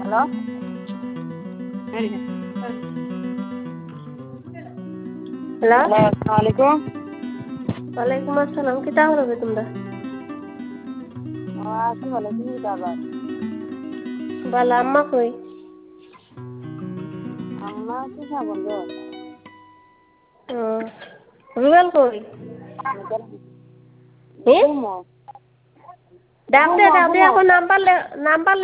Hello hello আসসালামু আলাইকুম। ওয়ালাইকুম আসসালাম কিতা করবে তোমরা আছি ভালো, তুমি আবার বালা আম্মা কই আম্মা কি না বন্ধ রুবেল কই হে ডাক দে এখন নাম্বার